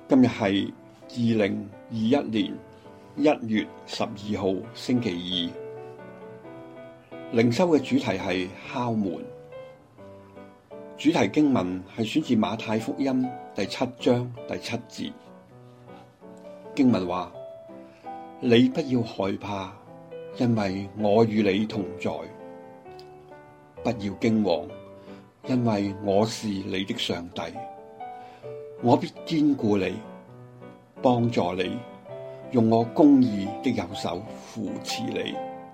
今日係2021年1月12號星期二，靈修嘅主題係敲門。主題經文係選自馬太福音第7章第7節。經文話：你不要害怕，因為我與你同在；不要驚惶，因為我是你的上帝。我必堅固你，幫助你，用我公義的右手扶持你。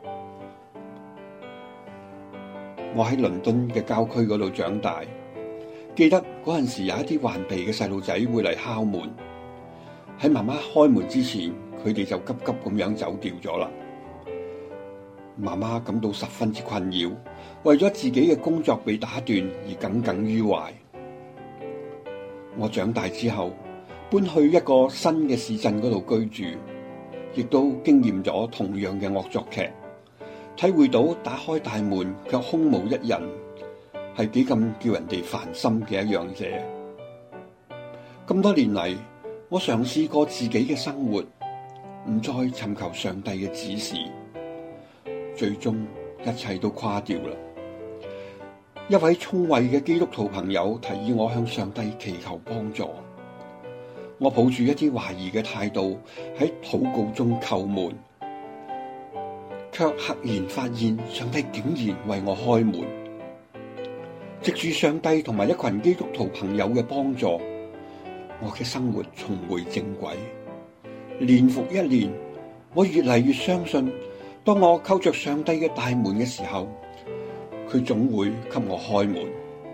我喺倫敦嘅郊區嗰度長大，記得嗰陣時有一啲頑皮嘅細路仔會嚟敲門，喺媽媽開門之前，佢哋就急急咁樣走掉咗啦。媽媽感到十分之困擾，為咗自己嘅工作被打斷而耿耿於懷。我長大之後，搬去一個新嘅市鎮嗰度居住，亦都經驗咗同樣嘅惡作劇，體會到打開大門卻空無一人，係幾咁叫人哋煩心嘅一樣嘢。咁多年嚟，我嘗試過自己嘅生活，唔再尋求上帝嘅指示，最終一切都垮掉啦。一位聰慧嘅基督徒朋友提議我向上帝祈求幫助，我抱住一啲懷疑嘅態度喺禱告中叩門，卻赫然發現上帝竟然為我開門。藉住上帝同埋一群基督徒朋友嘅幫助，我嘅生活重回正軌。年復一年，我越嚟越相信，當我叩着上帝嘅大門嘅時候，佢總會給我開門。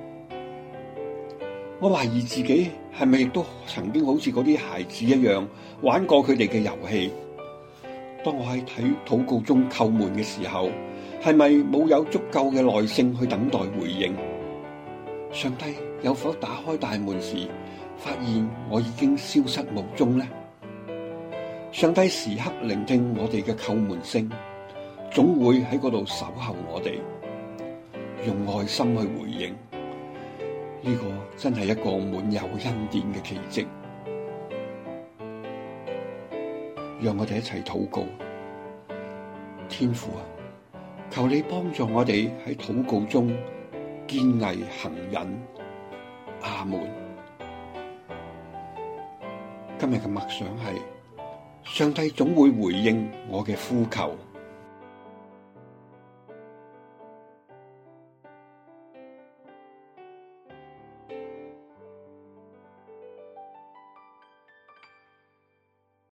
我懷疑自己係咪亦都曾經好似嗰啲孩子一樣玩過佢哋嘅遊戲？當我喺禱告中叩門嘅時候，係咪冇有足夠嘅耐性去等待回應？上帝有否打開大門時，發現我已經消失無蹤呢？上帝時刻聆聽我哋嘅叩門聲，總會喺嗰度守候我哋，用愛心去回應。呢個真係一個滿有恩典嘅奇蹟。讓我哋一齊禱告。天父啊，求你幫助我哋喺禱告中堅毅恆忍。阿門。今日嘅默想係：上帝總會回應我嘅呼求。